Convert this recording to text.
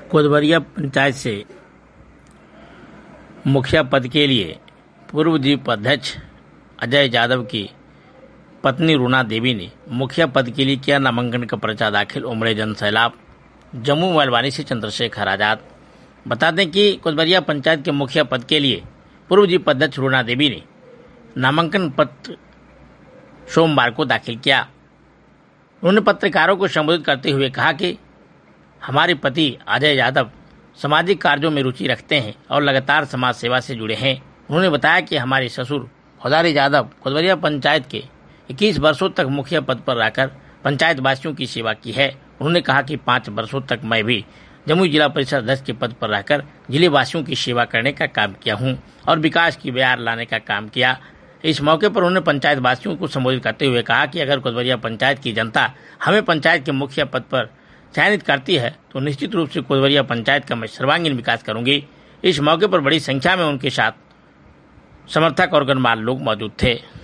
कोदबरिया पंचायत से मुखिया पद के लिए पूर्व द्वीप अध्यक्ष अजय यादव की पत्नी रुना देवी ने मुखिया पद के लिए किया नामांकन का पर्चा दाखिल। उमड़े जन सैलाब। जम्मू मलबानी से चंद्रशेखर आजाद। बता दें कि कोदबरिया पंचायत के मुखिया पद के लिए पूर्व द्वीप अध्यक्ष रुना देवी ने नामांकन पत्र सोमवार को दाखिल किया। उन्होंने पत्रकारों को संबोधित करते हुए कहा कि हमारे पति अजय यादव सामाजिक कार्यों में रुचि रखते हैं और लगातार समाज सेवा से जुड़े हैं। उन्होंने बताया कि हमारे ससुर फौदारी यादव कोदबरिया पंचायत के 21 वर्षों तक मुखिया पद पर रहकर पंचायत वासियों की सेवा की है। उन्होंने कहा कि 5 वर्षों तक मैं भी जमुई जिला परिषद अध्यक्ष के पद पर रहकर जिले वासियों की सेवा करने का काम किया हूं और विकास की बयार लाने का काम किया। इस मौके पर उन्होंने पंचायत वासियों को संबोधित करते हुए कहा कि अगर कोदबरिया पंचायत की जनता हमें पंचायत के मुखिया पद पर चयनित करती है तो निश्चित रूप से कोदबरिया पंचायत का मैं सर्वांगीण विकास करूंगी। इस मौके पर बड़ी संख्या में उनके साथ समर्थक और गणमान्य लोग मौजूद थे।